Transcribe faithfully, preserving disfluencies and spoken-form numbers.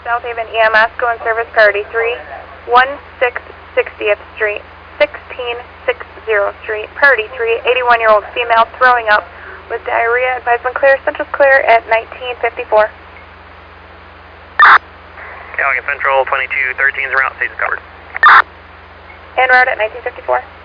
South Haven E M S, go in service priority three, one six sixtieth Street, sixteen sixty Street, priority three, eighty-one-year-old female throwing up with diarrhea, advisement clear, central's clear at nineteen fifty-four. California Central, twenty-two thirteen is route, stage is covered. En route at nineteen fifty-four.